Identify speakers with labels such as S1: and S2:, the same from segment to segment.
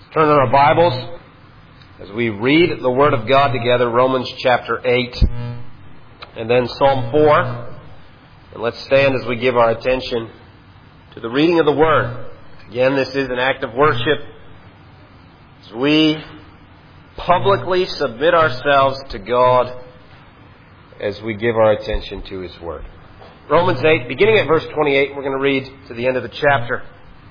S1: Turn to our Bibles as we read the Word of God together, Romans chapter 8, and then Psalm 4. And let's stand as we give our attention to the reading of the Word. Again, this is an act of worship as we publicly submit ourselves to God as we give our attention to His Word. Romans 8, beginning at verse 28, we're going to read to the end of the chapter.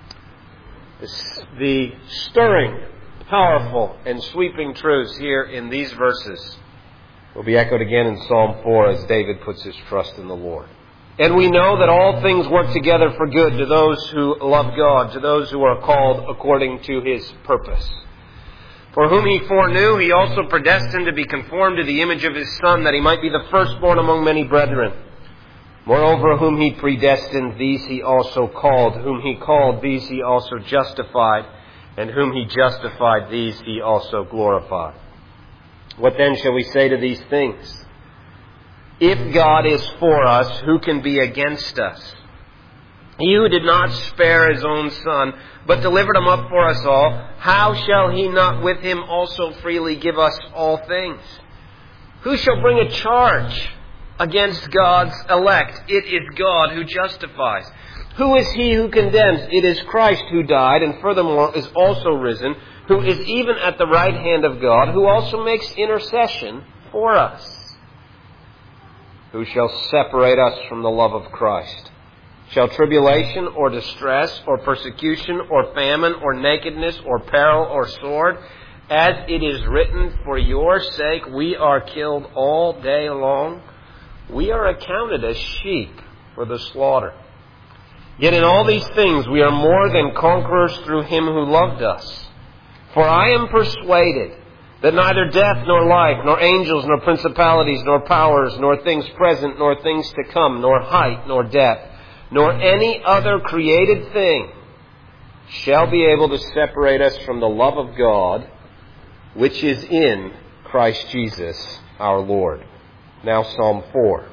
S1: The stirring, powerful, and sweeping truths here in these verses will be echoed again in Psalm 4 as David puts his trust in the Lord. And we know that all things work together for good to those who love God, to those who are called according to His purpose. For whom He foreknew, He also predestined to be conformed to the image of His Son, that He might be the firstborn among many brethren. Moreover, whom He predestined, these He also called. Whom He called, these He also justified. And whom He justified, these He also glorified. What then shall we say to these things? If God is for us, who can be against us? He who did not spare His own Son, but delivered Him up for us all, how shall He not with Him also freely give us all things? Who shall bring a charge against God's elect? It is God who justifies. Who is he who condemns? It is Christ who died and furthermore is also risen, who is even at the right hand of God, who also makes intercession for us. Who shall separate us from the love of Christ? Shall tribulation or distress or persecution or famine or nakedness or peril or sword? As it is written, for your sake we are killed all day long. We are accounted as sheep for the slaughter. Yet in all these things we are more than conquerors through Him who loved us. For I am persuaded that neither death nor life, nor angels, nor principalities, nor powers, nor things present, nor things to come, nor height, nor depth, nor any other created thing shall be able to separate us from the love of God, which is in Christ Jesus our Lord. Now Psalm 4.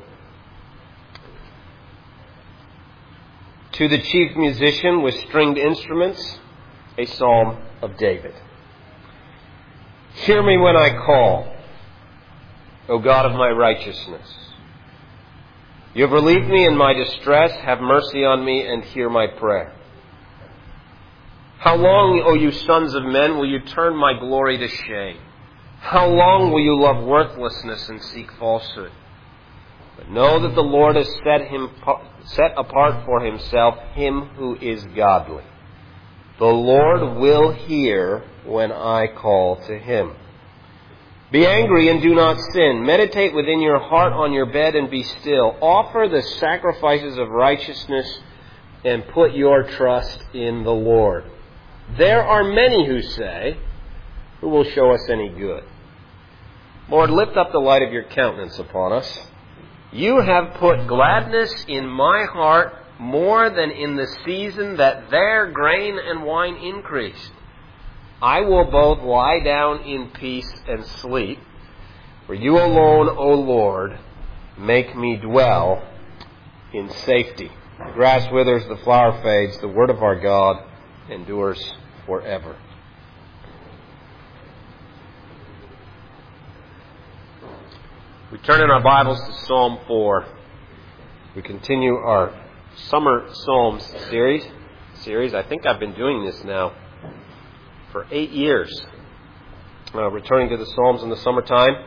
S1: To the chief musician with stringed instruments, a psalm of David. Hear me when I call, O God of my righteousness. You have relieved me in my distress. Have mercy on me and hear my prayer. How long, O you sons of men, will you turn my glory to shame? How long will you love worthlessness and seek falsehood? But know that the Lord has set apart for Himself him who is godly. The Lord will hear when I call to Him. Be angry and do not sin. Meditate within your heart on your bed and be still. Offer the sacrifices of righteousness and put your trust in the Lord. There are many who say, who will show us any good? Lord, lift up the light of your countenance upon us. You have put gladness in my heart more than in the season that their grain and wine increased. I will both lie down in peace and sleep. For you alone, O Lord, make me dwell in safety. The grass withers, the flower fades. The word of our God endures forever. We turn in our Bibles to Psalm 4. We continue our Summer Psalms series. I think I've been doing this now for 8 years. Returning to the Psalms in the summertime.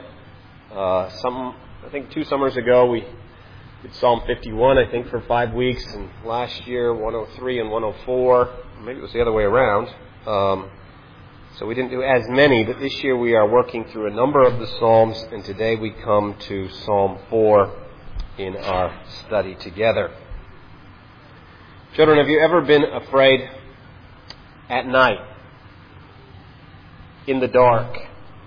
S1: I think 2 summers ago we did Psalm 51, I think, for 5 weeks. And last year, 103 and 104. Maybe it was the other way around. So we didn't do as many, but this year we are working through a number of the Psalms, and today we come to Psalm 4 in our study together. Children, have you ever been afraid at night, in the dark?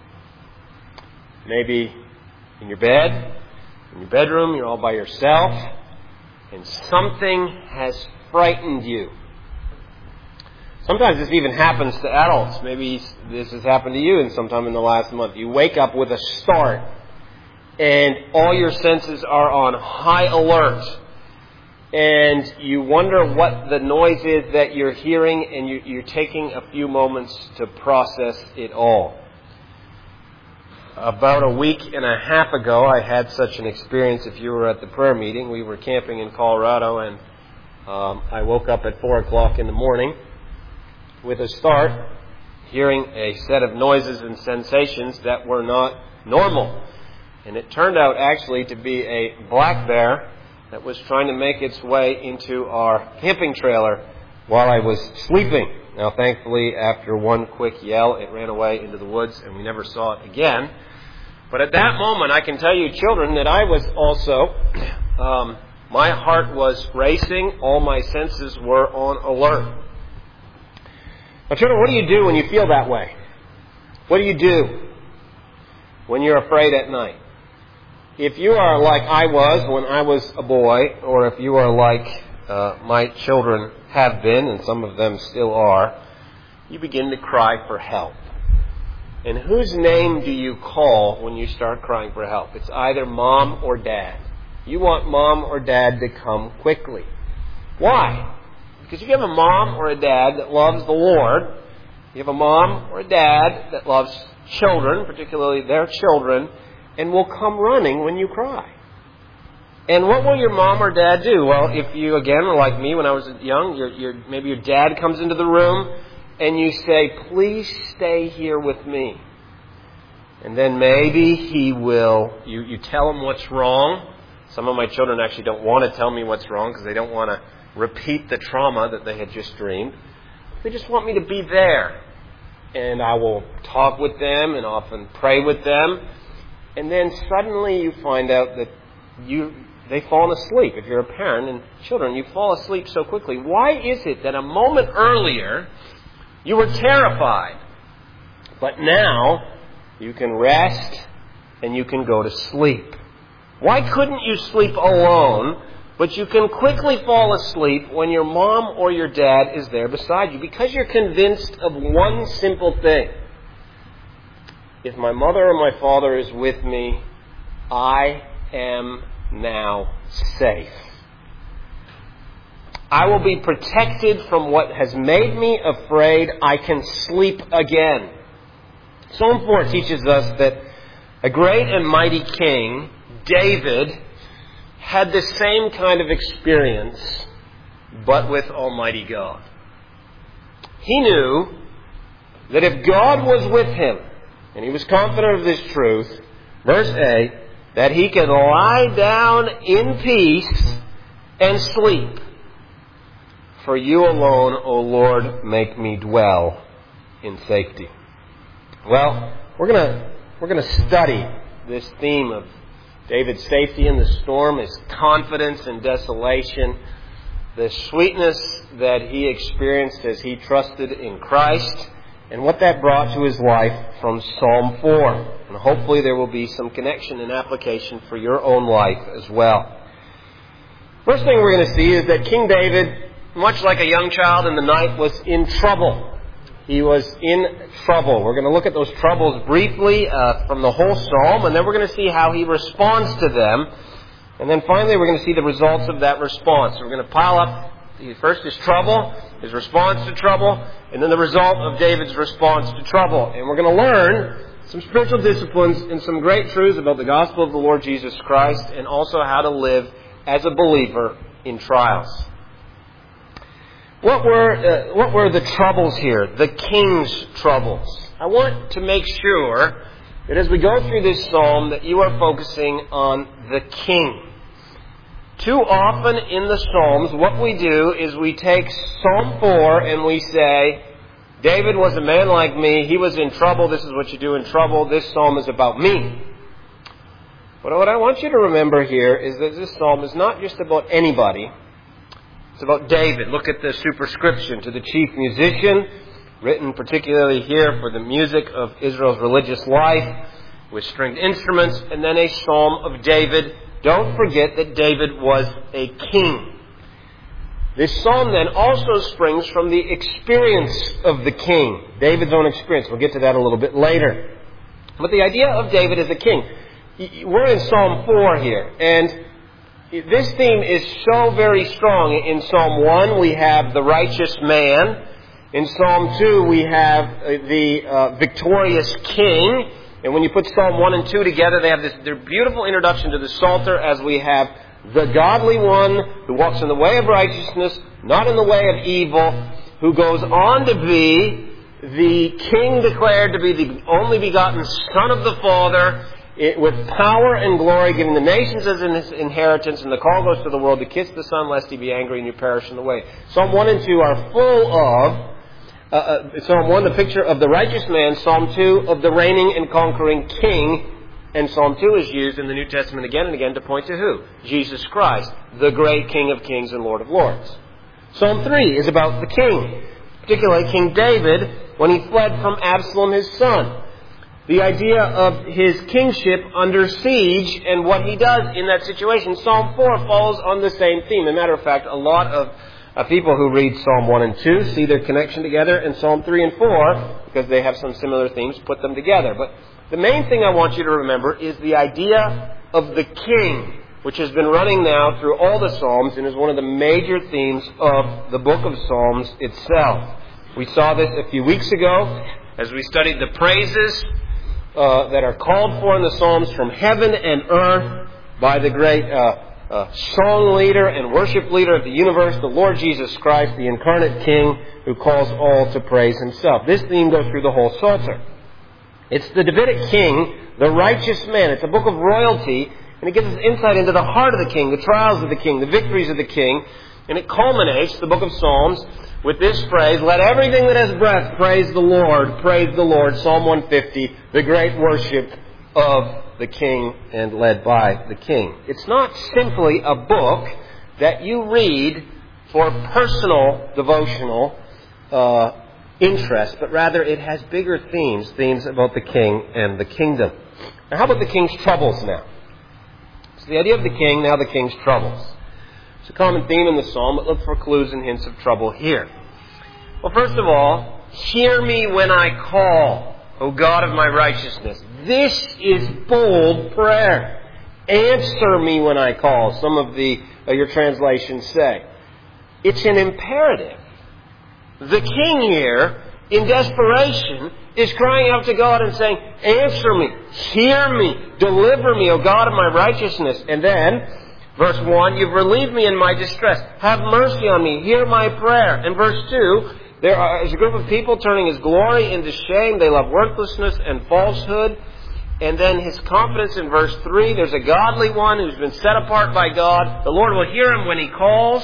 S1: Maybe in your bed, in your bedroom, you're all by yourself, and something has frightened you. Sometimes this even happens to adults. Maybe this has happened to you sometime in the last month. You wake up with a start and all your senses are on high alert. and you wonder what the noise is that you're hearing, and you're taking a few moments to process it all. About a week and a half ago, I had such an experience. If you were at the prayer meeting, we were camping in Colorado, and I woke up at 4 o'clock in the morning with a start, hearing a set of noises and sensations that were not normal. And it turned out actually to be a black bear that was trying to make its way into our camping trailer while I was sleeping. Now, thankfully, after one quick yell, it ran away into the woods and we never saw it again. But at that moment, I can tell you, children, that I was also, my heart was racing, all my senses were on alert. Now, children, what do you do when you feel that way? What do you do when you're afraid at night? If you are like I was when I was a boy, or if you are like my children have been, and some of them still are, you begin to cry for help. And whose name do you call when you start crying for help? It's either mom or dad. You want mom or dad to come quickly. Why? Because if you have a mom or a dad that loves the Lord, you have a mom or a dad that loves children, particularly their children, and will come running when you cry. And what will your mom or dad do? Well, if you, again, are like me when I was young, maybe your dad comes into the room and you say, please stay here with me. And then maybe he will, you tell him what's wrong. Some of my children actually don't want to tell me what's wrong because they don't want to repeat the trauma that they had just dreamed. They just want me to be there. And I will talk with them and often pray with them. And then suddenly you find out that they've fallen asleep. If you're a parent and children, you fall asleep so quickly. Why is it that a moment earlier you were terrified, but now you can rest and you can go to sleep? Why couldn't you sleep alone, but you can quickly fall asleep when your mom or your dad is there beside you? Because you're convinced of one simple thing. If my mother or my father is with me, I am now safe. I will be protected from what has made me afraid. I can sleep again. Psalm 4 teaches us that a great and mighty king, David, had the same kind of experience, but with Almighty God. He knew that if God was with him, and he was confident of this truth, verse 8, that he could lie down in peace and sleep. For you alone, O Lord, make me dwell in safety. Well, we're going to study this theme of David's safety in the storm, his confidence in desolation, the sweetness that he experienced as he trusted in Christ, and what that brought to his life from Psalm 4. And hopefully there will be some connection and application for your own life as well. First thing we're going to see is that King David, much like a young child in the night, was in trouble. He was in trouble. We're going to look at those troubles briefly from the whole psalm, and then we're going to see how he responds to them. And then finally we're going to see the results of that response. We're going to pile up first his trouble, his response to trouble, and then the result of David's response to trouble. And we're going to learn some spiritual disciplines and some great truths about the gospel of the Lord Jesus Christ, and also how to live as a believer in trials. What were the troubles here? The king's troubles. I want to make sure that as we go through this psalm that you are focusing on the king. Too often in the Psalms, what we do is we take Psalm 4 and we say, David was a man like me, he was in trouble, this is what you do in trouble, this psalm is about me. But what I want you to remember here is that this psalm is not just about anybody, it's about David. Look at the superscription: to the chief musician, written particularly here for the music of Israel's religious life, with stringed instruments, and then a psalm of David. Don't forget that David was a king. This psalm then also springs from the experience of the king, David's own experience. We'll get to that a little bit later. But the idea of David as a king, we're in Psalm 4 here, and this theme is so very strong. In Psalm 1, we have the righteous man. In Psalm 2, we have the victorious king. And when you put Psalm 1 and 2 together, they have their beautiful introduction to the Psalter, as we have the godly one who walks in the way of righteousness, not in the way of evil, who goes on to be the king declared to be the only begotten Son of the Father, with power and glory, giving the nations as his inheritance, and the call goes to the world to kiss the Son, lest he be angry and you perish in the way. Psalm 1 and 2 are full of, Psalm 1, the picture of the righteous man, Psalm 2, of the reigning and conquering king, and Psalm 2 is used in the New Testament again and again to point to who? Jesus Christ, the great King of kings and Lord of lords. Psalm 3 is about the king, particularly King David, when he fled from Absalom, his son. The idea of his kingship under siege and what he does in that situation. Psalm 4 falls on the same theme. As a matter of fact, a lot of people who read Psalm 1 and 2 see their connection together, and Psalm 3 and 4, because they have some similar themes, put them together. But the main thing I want you to remember is the idea of the king, which has been running now through all the Psalms and is one of the major themes of the book of Psalms itself. We saw this a few weeks ago as we studied the praises that are called for in the Psalms from heaven and earth by the great song leader and worship leader of the universe, the Lord Jesus Christ, the incarnate King who calls all to praise himself. This theme goes through the whole Psalter. It's the Davidic king, the righteous man. It's a book of royalty, and it gives us insight into the heart of the king, the trials of the king, the victories of the king, and it culminates, the book of Psalms, with this phrase, let everything that has breath praise the Lord, Psalm 150, the great worship of the king and led by the king. It's not simply a book that you read for personal devotional interest, but rather it has bigger themes about the king and the kingdom. Now, how about the king's troubles now? So the idea of the king, now the king's troubles. It's a common theme in the psalm, but look for clues and hints of trouble here. Well, first of all, hear me when I call, O God of my righteousness. This is bold prayer. Answer me when I call, some of your translations say. It's an imperative. The king here, in desperation, is crying out to God and saying, answer me, hear me, deliver me, O God of my righteousness. And then, verse 1, you've relieved me in my distress. Have mercy on me, hear my prayer. And verse 2, there is a group of people turning his glory into shame. They love worthlessness and falsehood. And then his confidence in verse 3, there's a godly one who's been set apart by God. The Lord will hear him when he calls.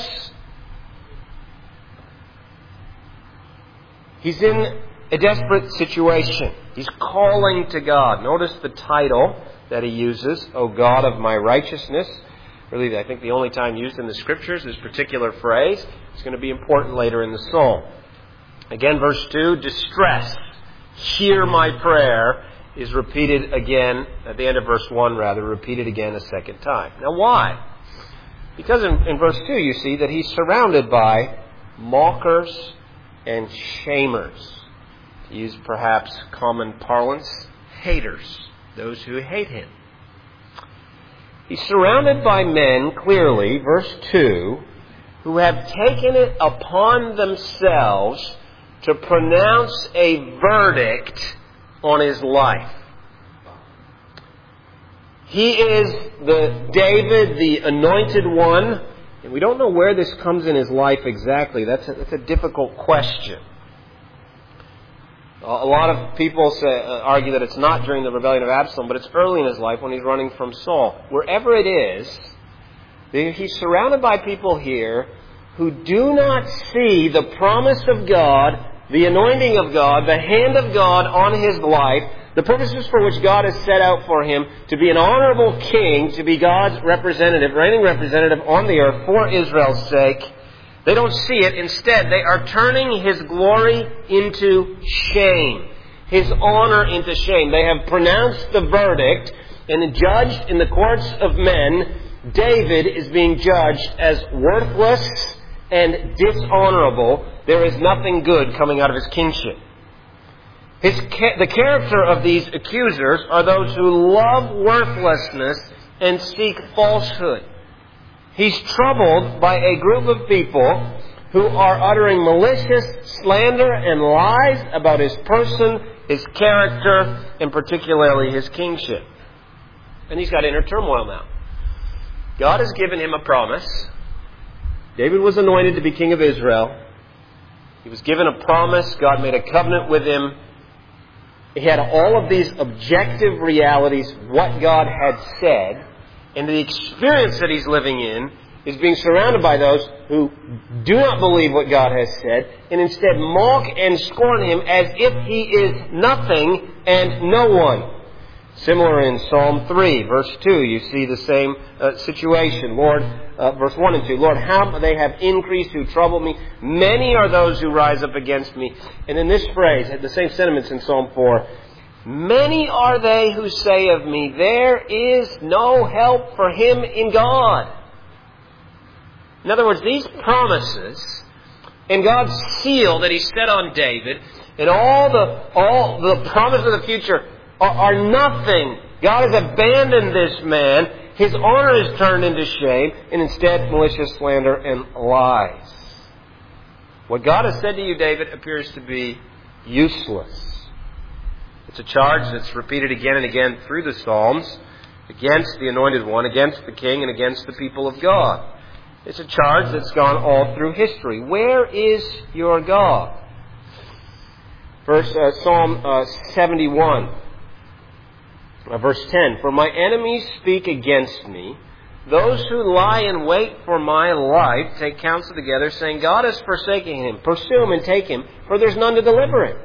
S1: He's in a desperate situation. He's calling to God. Notice the title that he uses, O God of my righteousness. Really, I think the only time used in the Scriptures, this particular phrase. It's going to be important later in the psalm. Again, verse 2, distress, hear my prayer, is repeated again, at the end of verse 1 rather, repeated again a second time. Now why? Because in verse 2 you see that he's surrounded by mockers and shamers. To use perhaps common parlance, haters, those who hate him. He's surrounded by men, clearly, verse 2, who have taken it upon themselves to pronounce a verdict on his life. He is the David, the anointed one, and we don't know where this comes in his life exactly. That's a difficult question. A lot of people argue that it's not during the rebellion of Absalom, but it's early in his life when he's running from Saul. Wherever it is, he's surrounded by people here who do not see the promise of God, the anointing of God, the hand of God on his life, the purposes for which God has set out for him to be an honorable king, to be God's representative, reigning representative on the earth for Israel's sake. They don't see it. Instead, they are turning his glory into shame, his honor into shame. They have pronounced the verdict and judged in the courts of men. David is being judged as worthless and dishonorable. There is nothing good coming out of his kingship. The character of these accusers are those who love worthlessness and seek falsehood. He's troubled by a group of people who are uttering malicious slander and lies about his person, his character, and particularly his kingship. And he's got inner turmoil now. God has given him a promise. David was anointed to be king of Israel. He was given a promise. God made a covenant with him. He had all of these objective realities, what God had said, and the experience that he's living in is being surrounded by those who do not believe what God has said and instead mock and scorn him as if he is nothing and no one. Similar in Psalm 3, verse 2, you see the same situation. Lord, verse 1 and 2, Lord, how they have increased who trouble me. Many are those who rise up against me. And in this phrase, the same sentiments in Psalm 4, many are they who say of me, there is no help for him in God. In other words, these promises and God's seal that he set on David and all the promise of the future are nothing. God has abandoned this man. His honor is turned into shame, and instead malicious slander and lies. What God has said to you, David, appears to be useless. It's a charge that's repeated again and again through the Psalms against the Anointed One, against the King, and against the people of God. It's a charge that's gone all through history. Where is your God? Psalm 71, verse 10. For my enemies speak against me. Those who lie in wait for my life take counsel together, saying, God has forsaken him. Pursue him and take him, for there's none to deliver him.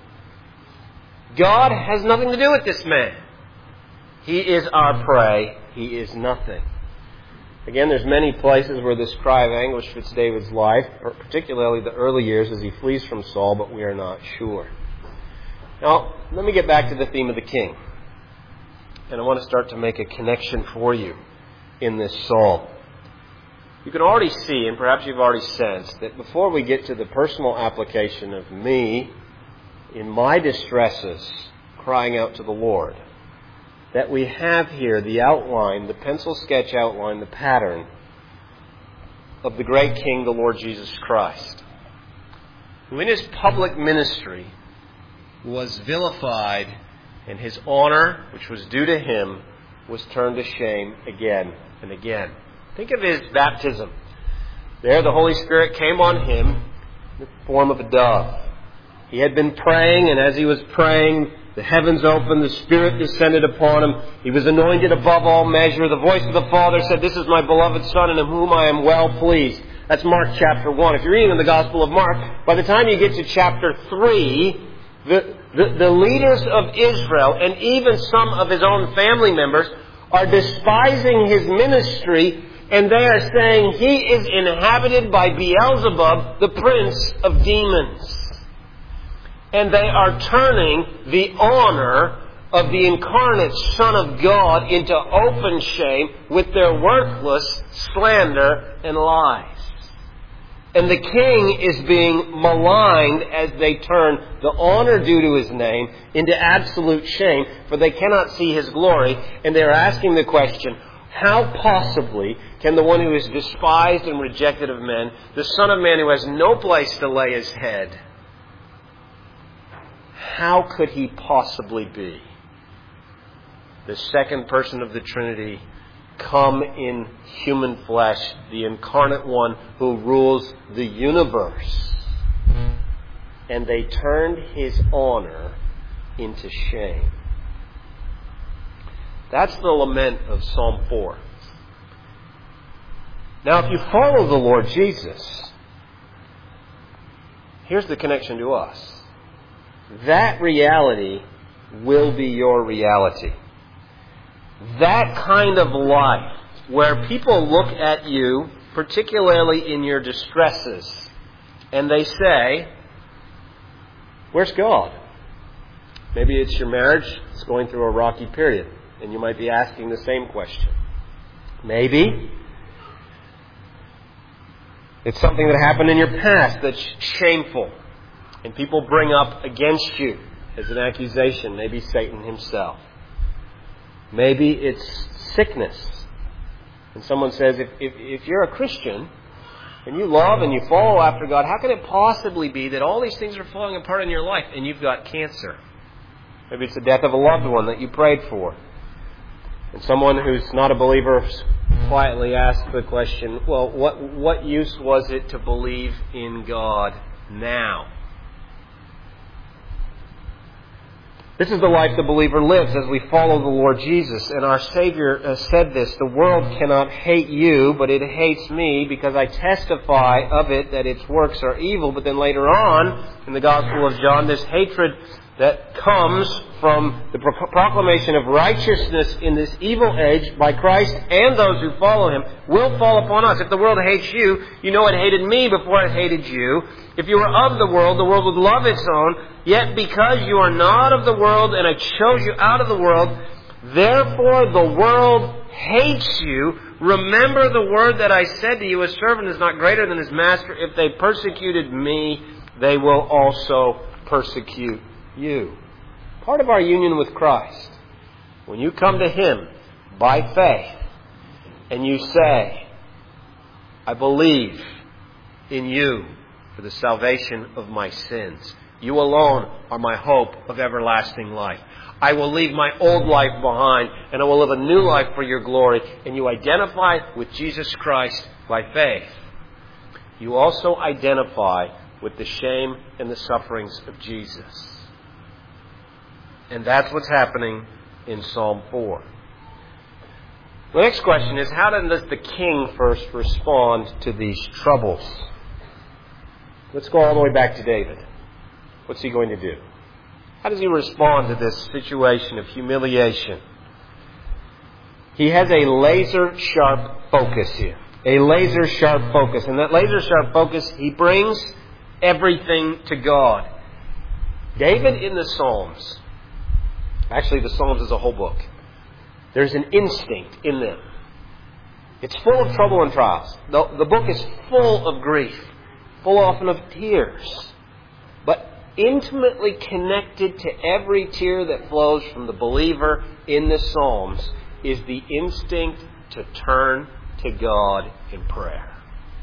S1: God has nothing to do with this man. He is our prey. He is nothing. Again, there's many places where this cry of anguish fits David's life, particularly the early years as he flees from Saul, but we are not sure. Now, let me get back to the theme of the king. And I want to start to make a connection for you in this psalm. You can already see, and perhaps you've already sensed, that before we get to the personal application of me in my distresses crying out to the Lord, that we have here the outline, the pencil sketch outline, the pattern of the great King, the Lord Jesus Christ, who in his public ministry was vilified, and his honor, which was due to him, was turned to shame again and again. Think of his baptism. There the Holy Spirit came on him in the form of a dove. He had been praying, and as he was praying, the heavens opened, the Spirit descended upon him. He was anointed above all measure. The voice of the Father said, this is my beloved Son, in whom I am well pleased. That's Mark chapter 1. If you're reading in the Gospel of Mark, by the time you get to chapter 3, the leaders of Israel, and even some of his own family members, are despising his ministry, and they are saying he is inhabited by Beelzebub, the prince of demons. And they are turning the honor of the incarnate Son of God into open shame with their worthless slander and lies. And the king is being maligned as they turn the honor due to his name into absolute shame, for they cannot see his glory. And they are asking the question, how possibly can the one who is despised and rejected of men, the Son of Man who has no place to lay his head, how could he possibly be the second person of the Trinity, come in human flesh, the incarnate one who rules the universe? And they turned his honor into shame. That's the lament of Psalm 4. Now, if you follow the Lord Jesus, here's the connection to us. That reality will be your reality. That kind of life where people look at you, particularly in your distresses, and they say, where's God? Maybe it's your marriage that's going through a rocky period, and you might be asking the same question. Maybe it's something that happened in your past that's shameful, and people bring up against you as an accusation, maybe Satan himself. Maybe it's sickness. And someone says, if you're a Christian and you love and you follow after God, how can it possibly be that all these things are falling apart in your life and you've got cancer? Maybe it's the death of a loved one that you prayed for. And someone who's not a believer quietly asks the question, well, what use was it to believe in God now? This is the life the believer lives as we follow the Lord Jesus. And our Savior said this, the world cannot hate you, but it hates me because I testify of it that its works are evil. But then later on, in the Gospel of John, this hatred that comes from the proclamation of righteousness in this evil age by Christ and those who follow Him will fall upon us. If the world hates you, you know it hated me before it hated you. If you were of the world would love its own. Yet because you are not of the world and I chose you out of the world, therefore the world hates you. Remember the word that I said to you, a servant is not greater than his master. If they persecuted me, they will also persecute you. Part of our union with Christ, when you come to Him by faith and you say, I believe in you for the salvation of my sins. You alone are my hope of everlasting life. I will leave my old life behind and I will live a new life for your glory. And you identify with Jesus Christ by faith. You also identify with the shame and the sufferings of Jesus. And that's what's happening in Psalm 4. The next question is, how does the king first respond to these troubles? Let's go all the way back to David. What's he going to do? How does he respond to this situation of humiliation? He has a laser-sharp focus here. A laser-sharp focus. And that laser-sharp focus, he brings everything to God. David in the Psalms, actually the Psalms is a whole book. There's an instinct in them. It's full of trouble and trials. The book is full of grief, full often of tears. But intimately connected to every tear that flows from the believer in the Psalms is the instinct to turn to God in prayer.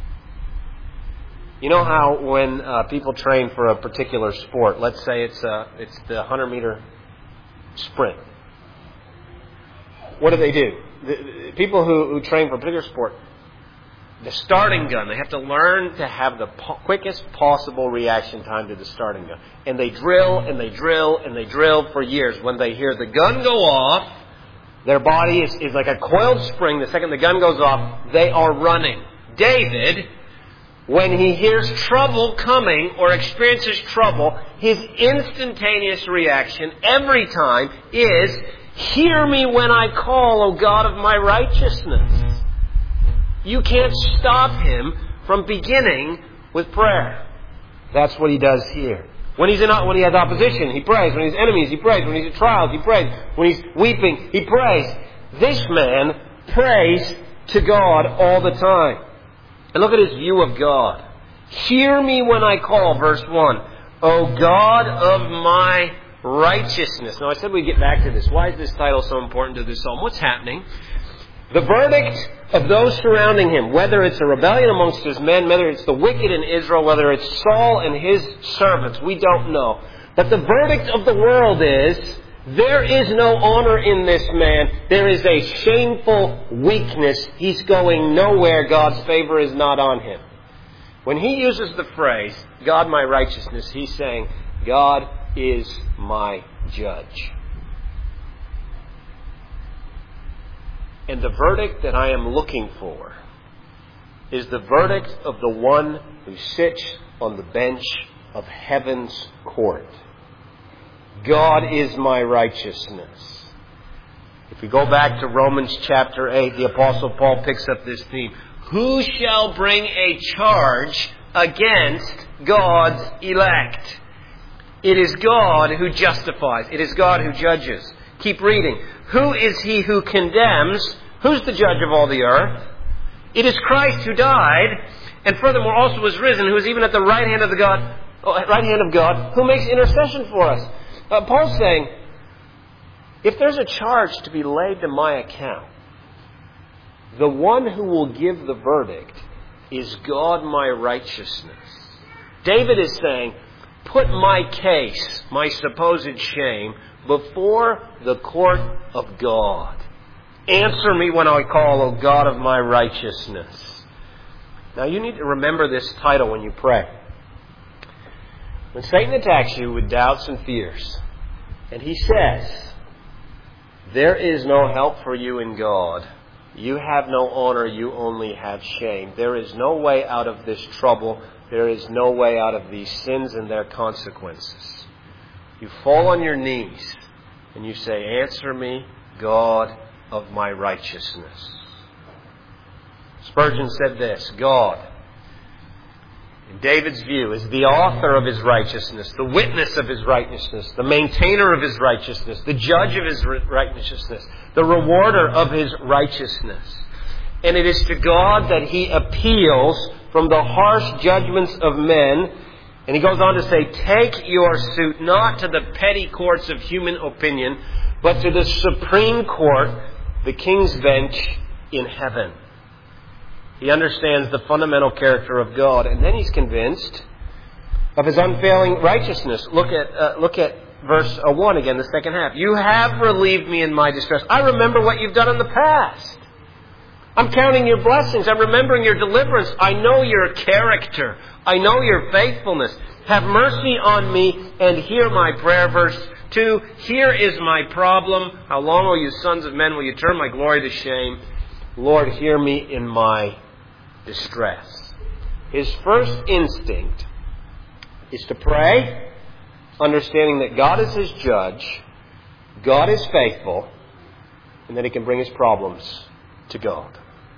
S1: You know how when people train for a particular sport, let's say it's the 100-meter sprint. What do? The people who train for a particular sport, the starting gun, they have to learn to have the quickest possible reaction time to the starting gun. And they drill and they drill and they drill for years. When they hear the gun go off, their body is like a coiled spring. The second the gun goes off, they are running. David, when he hears trouble coming or experiences trouble, his instantaneous reaction every time is, hear me when I call, O God of my righteousness. You can't stop him from beginning with prayer. That's what he does here. When he has opposition, he prays. When he's enemies, he prays. When he's at trials, he prays. When he's weeping, he prays. This man prays to God all the time. And look at his view of God. Hear me when I call, verse 1. O God of my righteousness. Now I said we'd get back to this. Why is this title so important to this psalm? What's happening? The verdict of those surrounding him, whether it's a rebellion amongst his men, whether it's the wicked in Israel, whether it's Saul and his servants, we don't know. But the verdict of the world is, there is no honor in this man. There is a shameful weakness. He's going nowhere. God's favor is not on him. When he uses the phrase, God my righteousness, he's saying, God is my judge. And the verdict that I am looking for is the verdict of the one who sits on the bench of heaven's court. God is my righteousness. If we go back to Romans chapter 8, the Apostle Paul picks up this theme. Who shall bring a charge against God's elect? It is God who justifies. It is God who judges. Keep reading. Who is he who condemns? Who's the judge of all the earth? It is Christ who died, and furthermore also was risen, who is even at the right hand of God, who makes intercession for us. Paul's saying, if there's a charge to be laid to my account, The one who will give the verdict is God my righteousness. David is saying, put my case, my supposed shame, before the court of God. Answer me when I call, O God of my righteousness. Now you need to remember this title when you pray. When Satan attacks you with doubts and fears, and he says, there is no help for you in God. You have no honor, you only have shame. There is no way out of this trouble. There is no way out of these sins and their consequences. You fall on your knees and you say, answer me, God of my righteousness. Spurgeon said this, God, in David's view, is the author of his righteousness, the witness of his righteousness, the maintainer of his righteousness, the judge of his righteousness, the rewarder of his righteousness. And it is to God that he appeals from the harsh judgments of men. And he goes on to say, take your suit not to the petty courts of human opinion, but to the supreme court, the king's bench in heaven. He understands the fundamental character of God, and then he's convinced of his unfailing righteousness. Look at verse 1 again, the second half. You have relieved me in my distress. I remember what you've done in the past. I'm counting your blessings. I'm remembering your deliverance. I know your character. I know your faithfulness. Have mercy on me and hear my prayer. Verse 2, here is my problem. How long, O you sons of men, will you turn my glory to shame? Lord, hear me in my distress. His first instinct is to pray, understanding that God is his judge, God is faithful, and that he can bring his problems to God.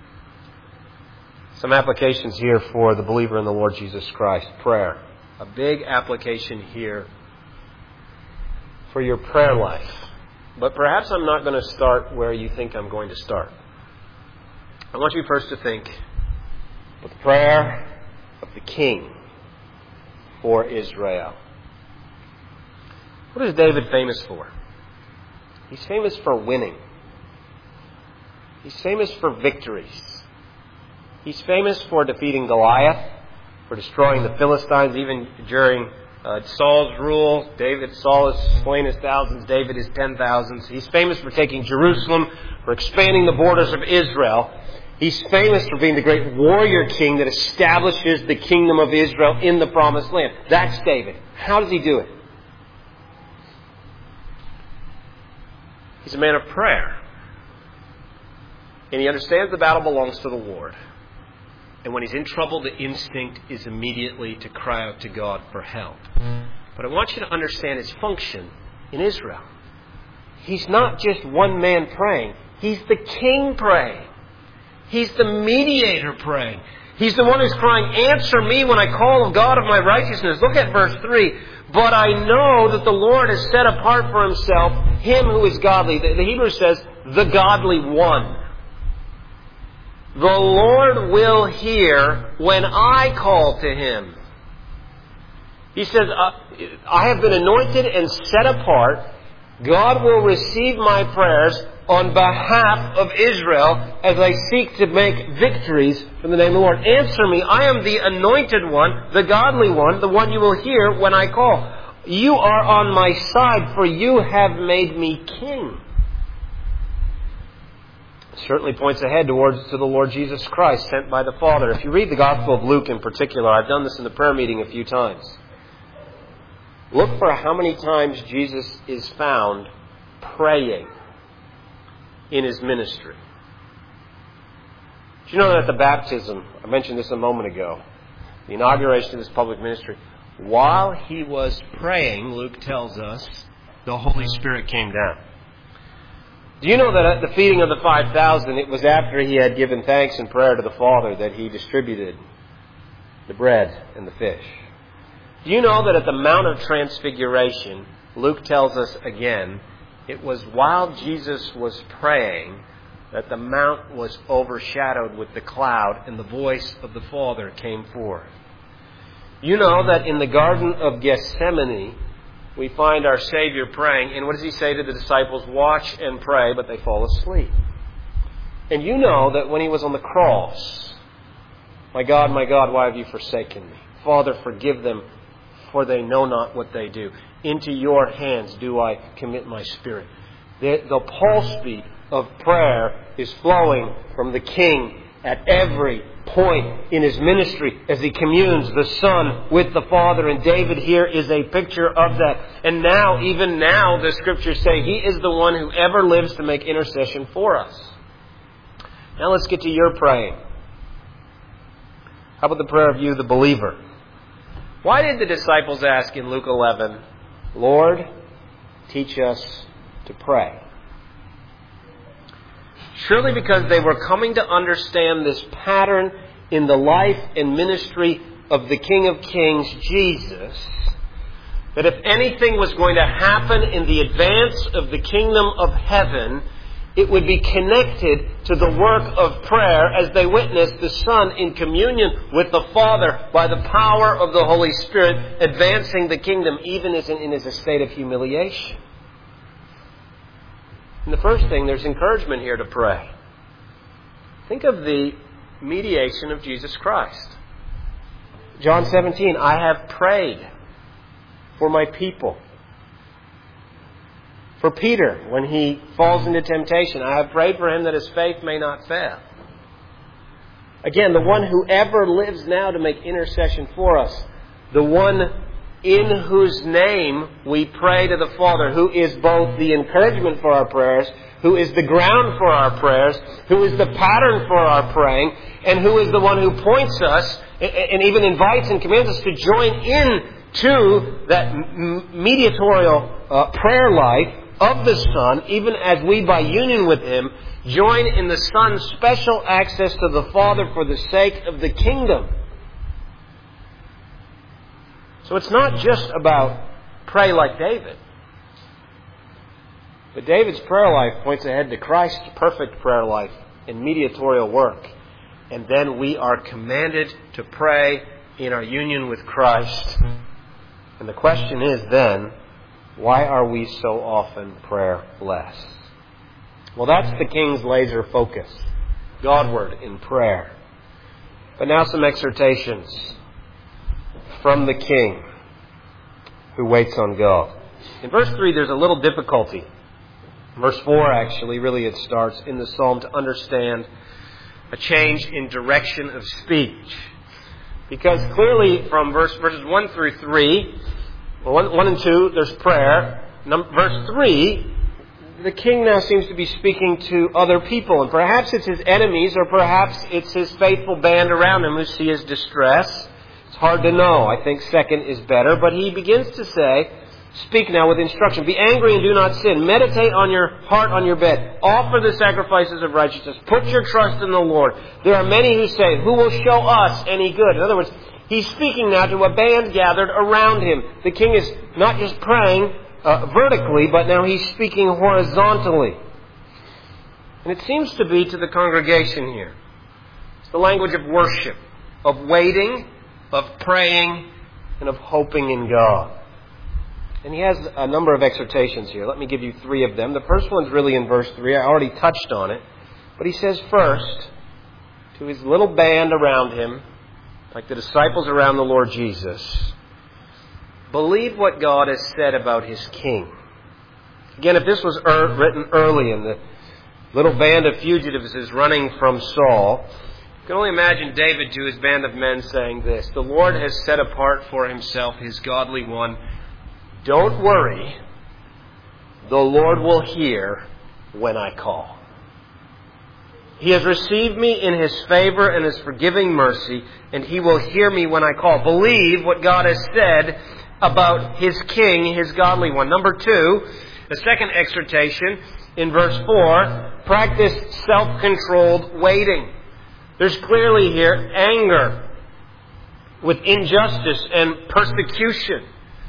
S1: Some applications here for the believer in the Lord Jesus Christ. Prayer. A big application here for your prayer life. But perhaps I'm not going to start where you think I'm going to start. I want you first to think of the prayer of the king for Israel. What is David famous for? He's famous for winning. He's famous for victories. He's famous for defeating Goliath, for destroying the Philistines, even during Saul's rule. Saul is slain his thousands, David is 10,000s. He's famous for taking Jerusalem, for expanding the borders of Israel. He's famous for being the great warrior king that establishes the kingdom of Israel in the promised land. That's David. How does he do it? He's a man of prayer. And he understands the battle belongs to the Lord. And when he's in trouble, the instinct is immediately to cry out to God for help. But I want you to understand his function in Israel. He's not just one man praying. He's the king praying. He's the mediator praying. He's the one who's crying, answer me when I call, O God of my righteousness. Look at verse 3. But I know that the Lord has set apart for himself him who is godly. The Hebrew says, the godly one. The Lord will hear when I call to him. He says, I have been anointed and set apart. God will receive my prayers on behalf of Israel as I seek to make victories from the name of the Lord. Answer me. I am the anointed one, the godly one, the one you will hear when I call. You are on my side, for you have made me king. It certainly points ahead to the Lord Jesus Christ, sent by the Father. If you read the Gospel of Luke in particular, I've done this in the prayer meeting a few times. Look for how many times Jesus is found praying in his ministry. Do you know that at the baptism, I mentioned this a moment ago, the inauguration of his public ministry, while he was praying, Luke tells us, the Holy Spirit came down. Do you know that at the feeding of the 5,000, it was after he had given thanks and prayer to the Father that he distributed the bread and the fish? Do you know that at the Mount of Transfiguration, Luke tells us again, it was while Jesus was praying that the mount was overshadowed with the cloud and the voice of the Father came forth. You know that in the Garden of Gethsemane, we find our Savior praying. And what does he say to the disciples? Watch and pray, but they fall asleep. And you know that when He was on the cross, my God, why have you forsaken me? Father, forgive them, for they know not what they do. Into your hands do I commit my spirit. The pulse beat of prayer is flowing from the King at every point in His ministry as He communes the Son with the Father. And David here is a picture of that. And now, even now, the Scriptures say He is the one who ever lives to make intercession for us. Now let's get to your praying. How about the prayer of you, the believer? Why did the disciples ask in Luke 11, Lord, teach us to pray? Surely because they were coming to understand this pattern in the life and ministry of the King of Kings, Jesus, that if anything was going to happen in the advance of the kingdom of heaven, it would be connected to the work of prayer as they witnessed the Son in communion with the Father by the power of the Holy Spirit advancing the kingdom even as in His state of humiliation. And the first thing, there's encouragement here to pray. Think of the mediation of Jesus Christ. John 17, I have prayed for my people. For Peter, when he falls into temptation, I have prayed for him that his faith may not fail. Again, the one who ever lives now to make intercession for us, the one in whose name we pray to the Father, who is both the encouragement for our prayers, who is the ground for our prayers, who is the pattern for our praying, and who is the one who points us and even invites and commands us to join in to that mediatorial prayer life of the Son, even as we, by union with Him, join in the Son's special access to the Father for the sake of the kingdom. So it's not just about pray like David. But David's prayer life points ahead to Christ's perfect prayer life and mediatorial work. And then we are commanded to pray in our union with Christ. And the question is then, why are we so often prayerless? Well, that's the King's laser focus, Godward in prayer. But now some exhortations from the King who waits on God. In verse 3, there's a little difficulty. Verse 4, actually, really it starts in the psalm to understand a change in direction of speech. Because clearly from verses 1 through 3, 1 and 2, there's prayer. Verse 3, the king now seems to be speaking to other people. And perhaps it's his enemies, or perhaps it's his faithful band around him who see his distress. It's hard to know. I think second is better. But he begins to say, speak now with instruction. Be angry and do not sin. Meditate on your heart on your bed. Offer the sacrifices of righteousness. Put your trust in the Lord. There are many who say, who will show us any good? In other words, he's speaking now to a band gathered around him. The king is not just praying vertically, but now he's speaking horizontally. And it seems to be to the congregation here. It's the language of worship, of waiting, of praying, and of hoping in God. And he has a number of exhortations here. Let me give you 3 of them. The first one's really in verse 3. I already touched on it. But he says first, to his little band around him, like the disciples around the Lord Jesus, believe what God has said about His King. Again, if this was written early and the little band of fugitives is running from Saul, you can only imagine David to his band of men saying this, the Lord has set apart for Himself His godly one. Don't worry, the Lord will hear when I call. He has received me in His favor and His forgiving mercy, and He will hear me when I call. Believe what God has said about His King, His godly one. Number 2, the second exhortation in verse 4, practice self-controlled waiting. There's clearly here anger with injustice and persecution.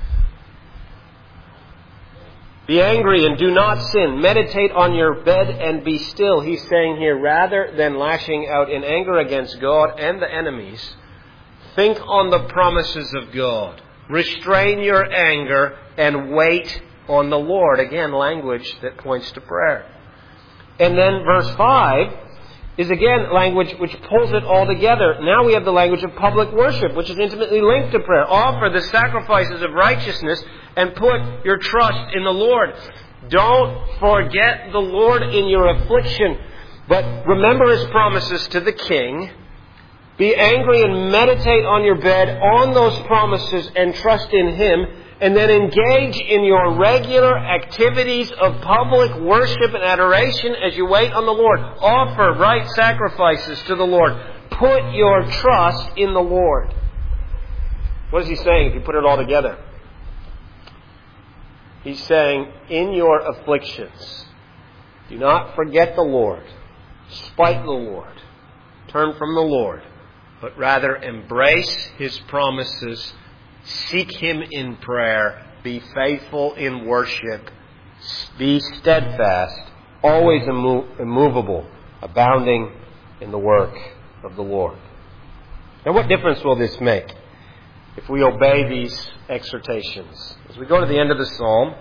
S1: Be angry and do not sin. Meditate on your bed and be still. He's saying here, rather than lashing out in anger against God and the enemies, think on the promises of God. Restrain your anger and wait on the Lord. Again, language that points to prayer. And then verse 5, is again language which pulls it all together. Now we have the language of public worship, which is intimately linked to prayer. Offer the sacrifices of righteousness and put your trust in the Lord. Don't forget the Lord in your affliction, but remember His promises to the king. Be angry and meditate on your bed on those promises and trust in Him. And then engage in your regular activities of public worship and adoration as you wait on the Lord. Offer right sacrifices to the Lord. Put your trust in the Lord. What is He saying if you put it all together? He's saying, in your afflictions, do not forget the Lord, spite the Lord, turn from the Lord, but rather embrace His promises. Seek Him in prayer. Be faithful in worship. Be steadfast, always immovable, abounding in the work of the Lord. Now, what difference will this make if we obey these exhortations? As we go to the end of the psalm,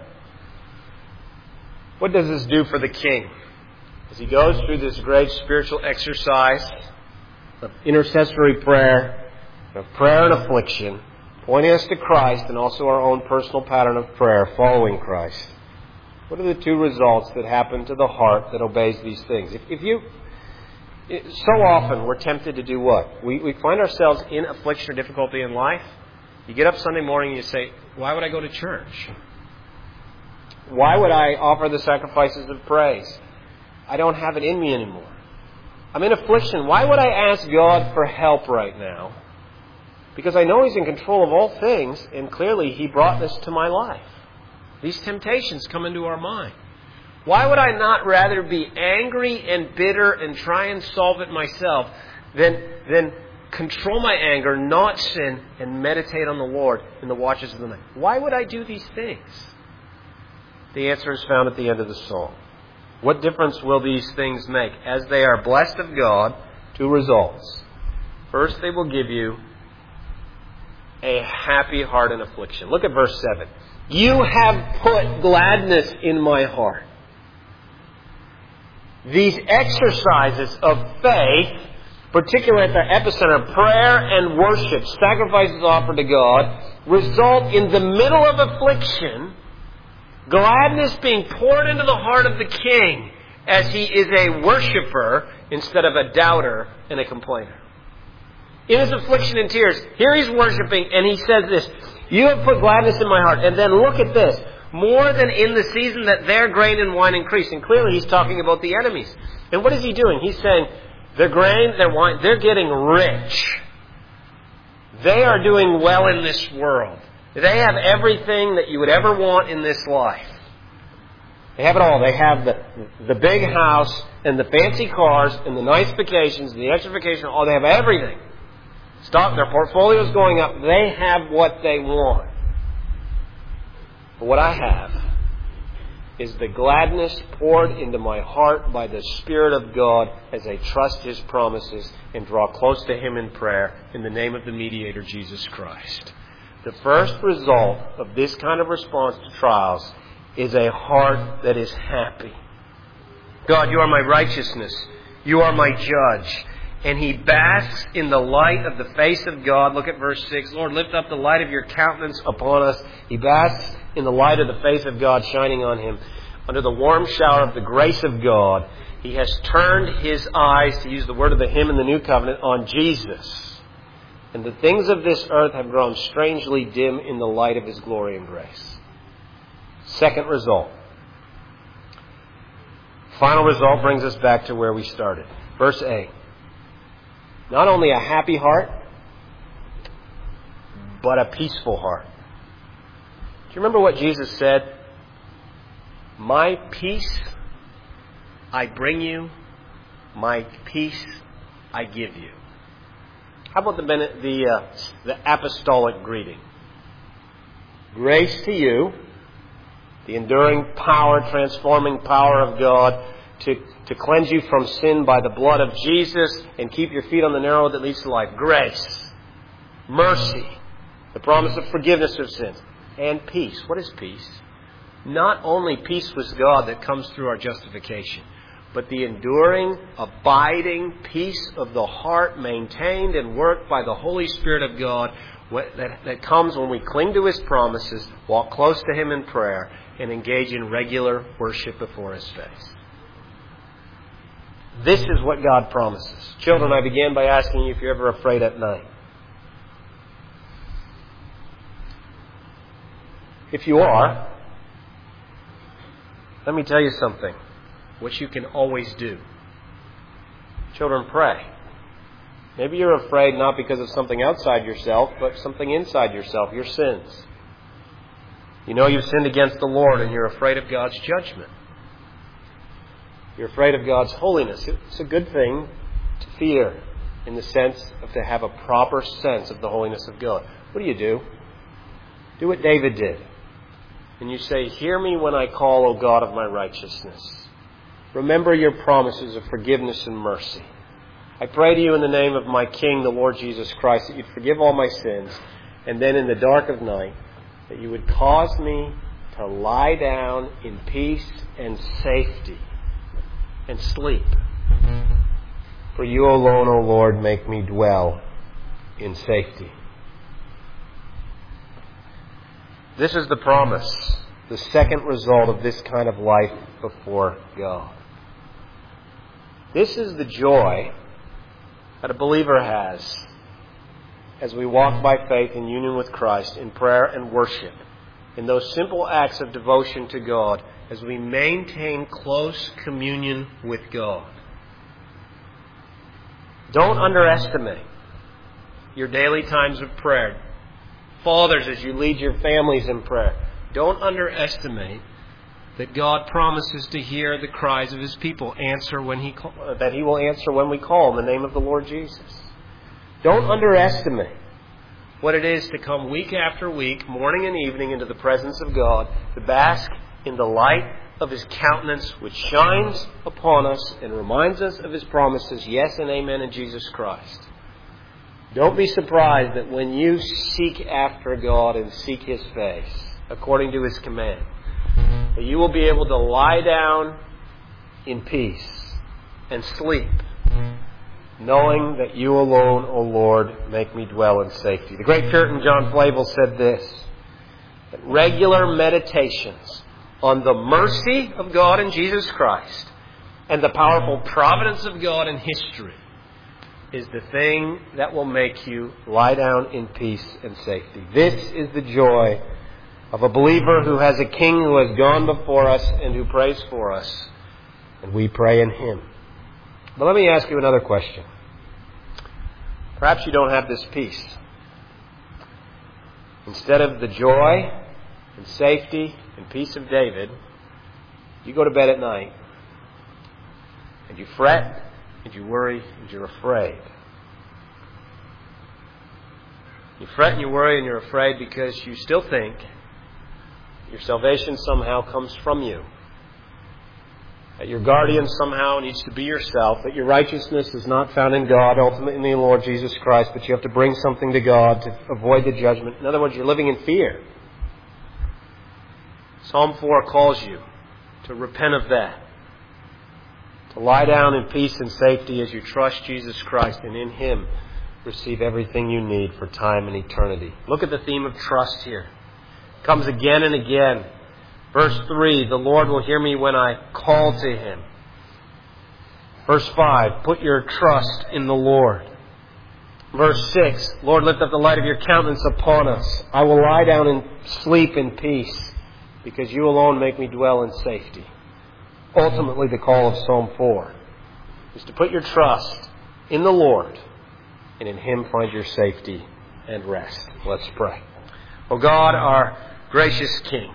S1: what does this do for the king? As he goes through this great spiritual exercise of intercessory prayer, of prayer and affliction, pointing us to Christ and also our own personal pattern of prayer following Christ. What are the two results that happen to the heart that obeys these things? So often we're tempted to do what? We find ourselves in affliction or difficulty in life. You get up Sunday morning and you say, why would I go to church? Why would I offer the sacrifices of praise? I don't have it in me anymore. I'm in affliction. Why would I ask God for help right now? Because I know He's in control of all things, and clearly He brought this to my life. These temptations come into our mind. Why would I not rather be angry and bitter and try and solve it myself than control my anger, not sin, and meditate on the Lord in the watches of the night? Why would I do these things? The answer is found at the end of the psalm. What difference will these things make? As they are blessed of God, two results. First, they will give you a happy heart in affliction. Look at verse 7. You have put gladness in my heart. These exercises of faith, particularly at the epicenter, prayer and worship, sacrifices offered to God, result in the middle of affliction, gladness being poured into the heart of the king as he is a worshiper instead of a doubter and a complainer. In his affliction and tears, here he's worshiping and he says this, you have put gladness in my heart. And then look at this. More than in the season that their grain and wine increase. And clearly he's talking about the enemies. And what is he doing? He's saying their grain, their wine, they're getting rich. They are doing well in this world. They have everything that you would ever want in this life. They have it all. They have the big house and the fancy cars and the nice vacations and the extra vacation. Oh, they have everything. Stop. Their portfolio is going up. They have what they want. But what I have is the gladness poured into my heart by the Spirit of God as I trust His promises and draw close to Him in prayer in the name of the mediator, Jesus Christ. The first result of this kind of response to trials is a heart that is happy. God, You are my righteousness. You are my judge. And he basks in the light of the face of God. Look at verse 6. Lord, lift up the light of Your countenance upon us. He basks in the light of the face of God shining on him. Under the warm shower of the grace of God, he has turned his eyes, to use the word of the hymn in the New Covenant, on Jesus. And the things of this earth have grown strangely dim in the light of His glory and grace. Second result. Final result brings us back to where we started. Verse 8. Not only a happy heart, but a peaceful heart. Do you remember what Jesus said? My peace I bring you, my peace I give you. How about the apostolic greeting? Grace to you, the enduring power, transforming power of God to cleanse you from sin by the blood of Jesus and keep your feet on the narrow road that leads to life. Grace, mercy, the promise of forgiveness of sins, and peace. What is peace? Not only peace with God that comes through our justification, but the enduring, abiding peace of the heart maintained and worked by the Holy Spirit of God that comes when we cling to His promises, walk close to Him in prayer, and engage in regular worship before His face. This is what God promises. Children, I began by asking you if you're ever afraid at night. If you are, let me tell you something, which you can always do. Children, pray. Maybe you're afraid not because of something outside yourself, but something inside yourself, your sins. You know you've sinned against the Lord and you're afraid of God's judgment. You're afraid of God's holiness. It's a good thing to fear in the sense of to have a proper sense of the holiness of God. What do? Do what David did. And you say, "Hear me when I call, O God of my righteousness. Remember your promises of forgiveness and mercy. I pray to you in the name of my King, the Lord Jesus Christ, that you'd forgive all my sins, and then in the dark of night, that you would cause me to lie down in peace and safety and sleep. For you alone, O Lord, make me dwell in safety." This is the promise, the second result of this kind of life before God. This is the joy that a believer has as we walk by faith in union with Christ in prayer and worship, in those simple acts of devotion to God, as we maintain close communion with God. Don't underestimate your daily times of prayer. Fathers, as you lead your families in prayer, don't underestimate that God promises to hear the cries of His people, that He will answer when we call in the name of the Lord Jesus. Don't underestimate what it is to come week after week, morning and evening, into the presence of God, to bask in the light of His countenance, which shines upon us and reminds us of His promises, yes and amen, in Jesus Christ. Don't be surprised that when you seek after God and seek His face, according to His command, that you will be able to lie down in peace and sleep, knowing that you alone, O Lord, make me dwell in safety. The great Puritan John Flavel said this, that regular meditations on the mercy of God in Jesus Christ and the powerful providence of God in history is the thing that will make you lie down in peace and safety. This is the joy of a believer who has a King who has gone before us and who prays for us, and we pray in Him. But let me ask you another question. Perhaps you don't have this peace. Instead of the joy and safety and peace of David, you go to bed at night and you fret and you worry and you're afraid. You fret and you worry and you're afraid because you still think your salvation somehow comes from you. That your guardian somehow needs to be yourself. That your righteousness is not found in God, ultimately in the Lord Jesus Christ, but you have to bring something to God to avoid the judgment. In other words, you're living in fear. Psalm 4 calls you to repent of that. To lie down in peace and safety as you trust Jesus Christ and in Him receive everything you need for time and eternity. Look at the theme of trust here. It comes again and again. Verse 3, the Lord will hear me when I call to Him. Verse 5, put your trust in the Lord. Verse 6, Lord, lift up the light of your countenance upon us. I will lie down and sleep in peace because you alone make me dwell in safety. Ultimately, the call of Psalm 4 is to put your trust in the Lord and in Him find your safety and rest. Let's pray. O God, our gracious King,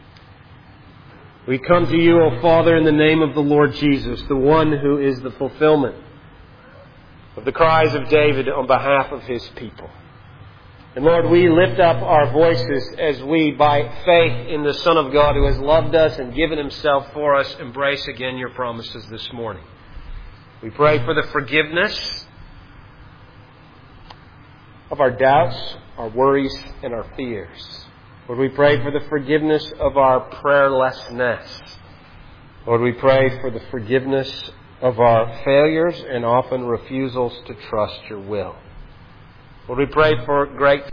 S1: we come to you, O Father, in the name of the Lord Jesus, the one who is the fulfillment of the cries of David on behalf of His people. And Lord, we lift up our voices as we, by faith in the Son of God who has loved us and given Himself for us, embrace again your promises this morning. We pray for the forgiveness of our doubts, our worries, and our fears. Lord, we pray for the forgiveness of our prayerlessness. Lord, we pray for the forgiveness of our failures and often refusals to trust your will. Lord, we pray for great